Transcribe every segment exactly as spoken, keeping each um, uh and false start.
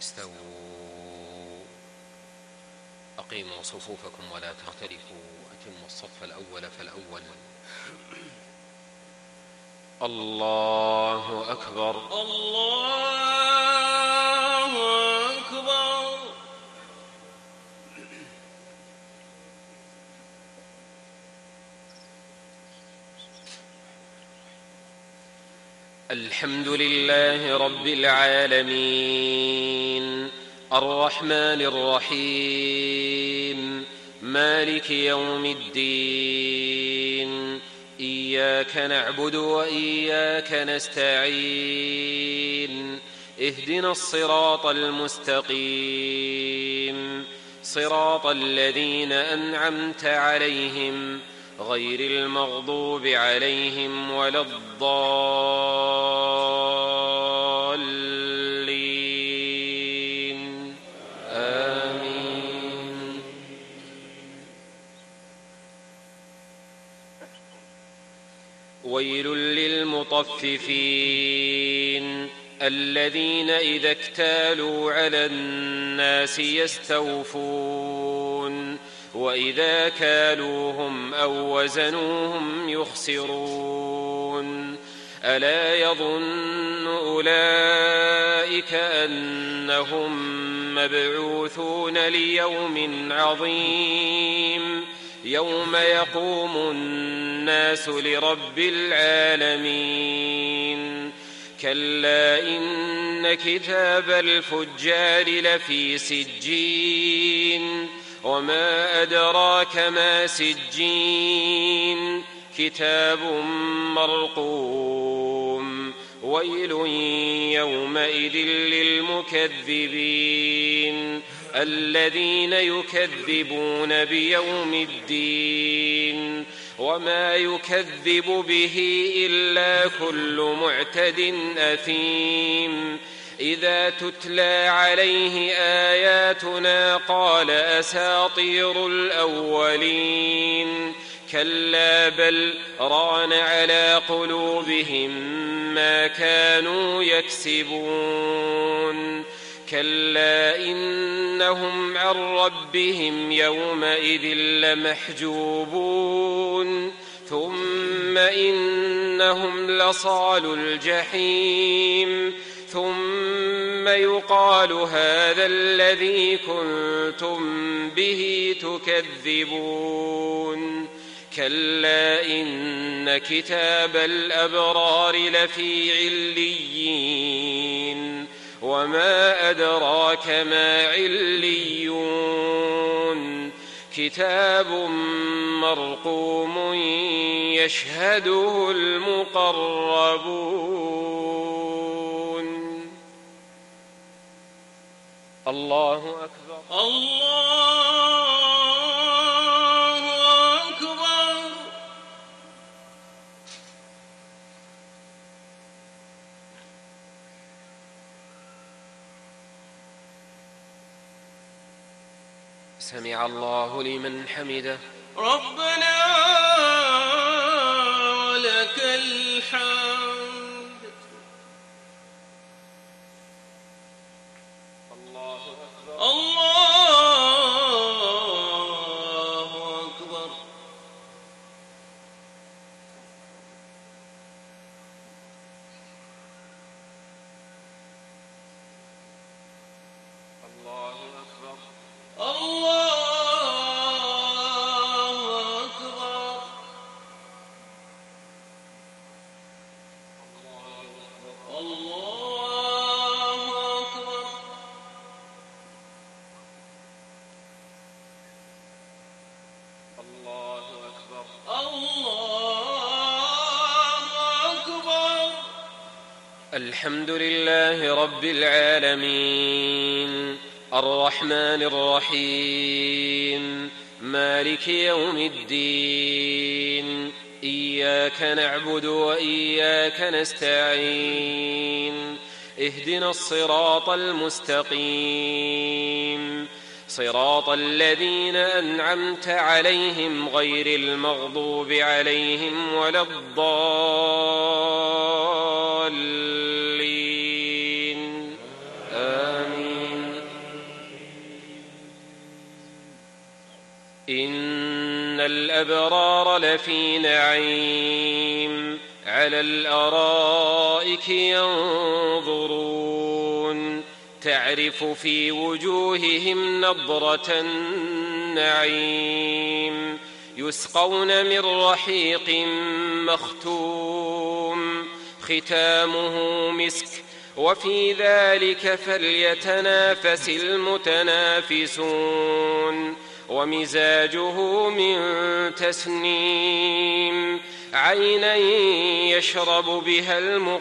استووا. أقيموا صفوفكم ولا تختلفوا. أتموا الصف الأول فالأول. الله أكبر. الله أكبر. الحمد لله رب العالمين الرحمن الرحيم مالك يوم الدين. إياك نعبد وإياك نستعين. اهدنا الصراط المستقيم صراط الذين أنعمت عليهم غير المغضوب عليهم ولا الضالين. آمين. ويل للمطففين الذين إذا اكتالوا على الناس يستوفون وإذا كالوهم أو وزنوهم يخسرون. ألا يظن أولئك أنهم مبعوثون ليوم عظيم يوم يقوم الناس لرب العالمين. كلا إن كتاب الفجار لفي سجين وما أدراك ما سجين كتاب مرقوم. ويل يومئذ للمكذبين الذين يكذبون بيوم الدين وما يكذب به إلا كل معتد أثيم. إذا تتلى عليه آياتنا قال أساطير الأولين. كلا بل ران على قلوبهم ما كانوا يكسبون. كلا إنهم عن ربهم يومئذ لمحجوبون. ثم إنهم لصالو الجحيم. ثم يقال هذا الذي كنتم به تكذبون. كلا إن كتاب الأبرار لفي عليين وما أدراك ما عليون. كتاب مرقوم يشهده المقربون. الله أكبر. الله أكبر. سمع الله لمن حمده. ربنا ولك الحمد. الله أكبر. الله أكبر. الله أكبر. الله أكبر. الله أكبر. الله أكبر. الله أكبر. الحمد لله رب العالمين الرحمن الرحيم مالك يوم الدين. إياك نعبد وإياك نستعين. اهدنا الصراط المستقيم صراط الذين أنعمت عليهم غير المغضوب عليهم ولا الضالين. آمين. إن الأبرار لفي نعيم على الأرائك ينظرون تعرف في وجوههم نضرة النعيم يسقون من رحيق مختوم ختامه مسك وفي ذلك فليتنافس المتنافسون ومزاجه من تسنيم عينا يشرب بها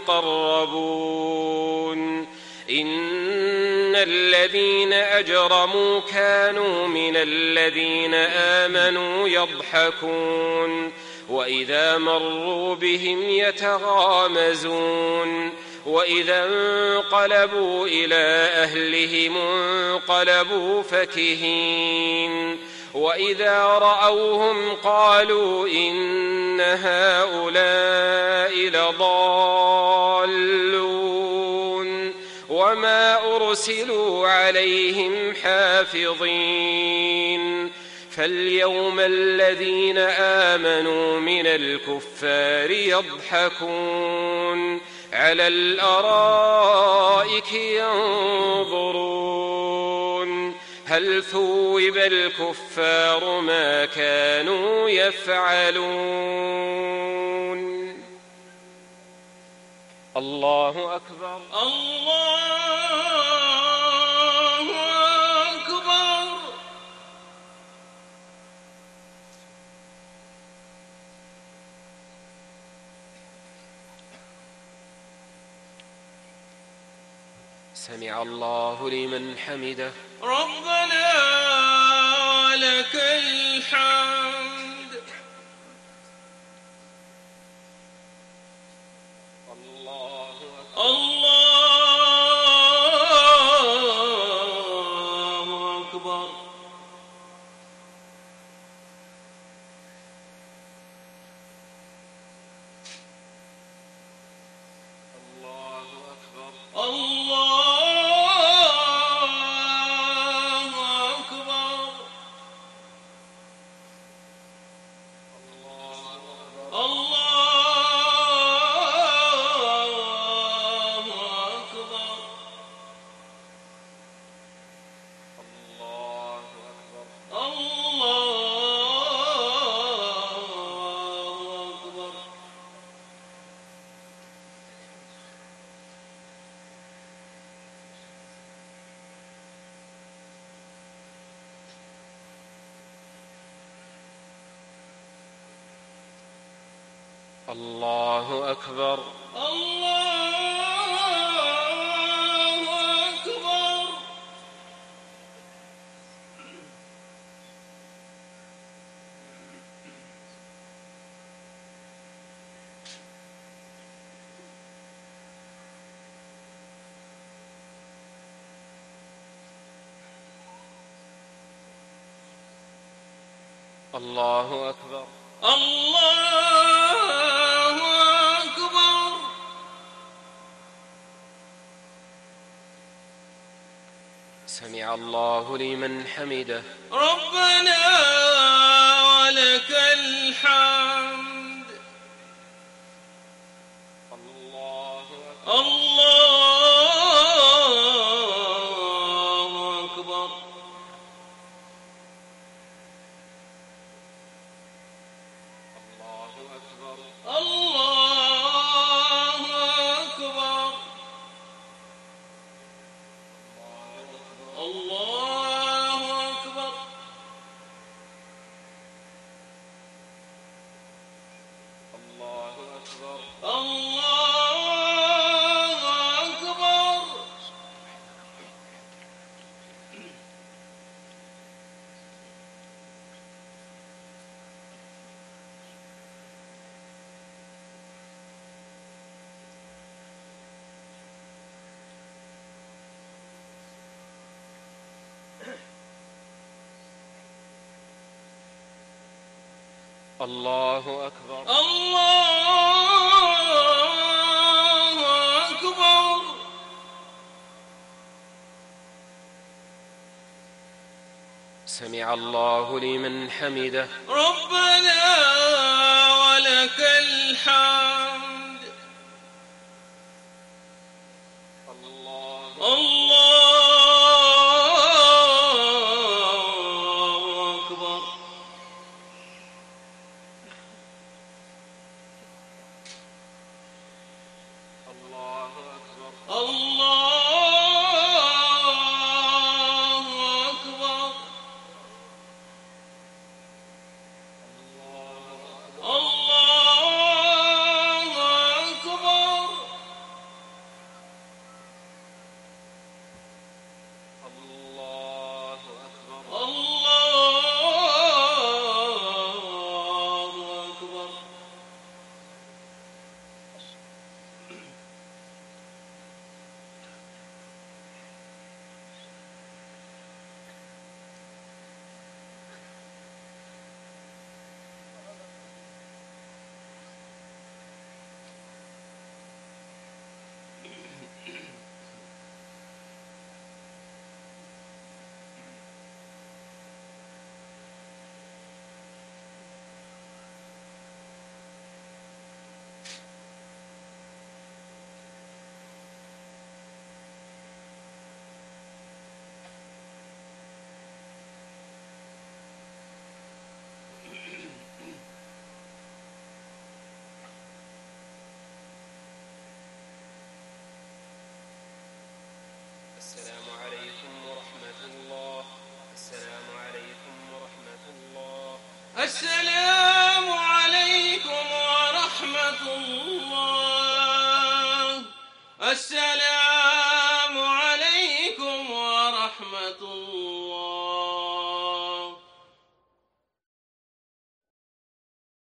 المقربون إن الذين أجرموا كانوا من الذين آمنوا يضحكون وإذا مروا بهم يتغامزون وإذا انقلبوا إلى أهلهم انقلبوا فكهين وإذا رأوهم قالوا إن هؤلاء لضالون وما أرسلوا عليهم حافظين فاليوم الذين آمنوا من الكفار يضحكون على الأرائك ينظرون هل ثوب الكفار ما كانوا يفعلون الله أكبر الله أكبر. سمع الله لمن حمده ربنا لك الحمد. الله أكبر. الله أكبر الله أكبر. الله أكبر الله أكبر. الله أكبر الله أكبر. سمع الله لمن حمده ربنا ولك الحمد. الله الله أكبر. الله أكبر الله أكبر. الله أكبر. الله أكبر الله أكبر. الله أكبر الله أكبر. سمع الله لمن حمده. ربنا ولك الحمد. الله الله أكبر. الله أكبر. الله أكبر. الله أكبر. الله أكبر. الله أكبر. السلام عليكم ورحمة الله. السلام عليكم ورحمة الله. السلام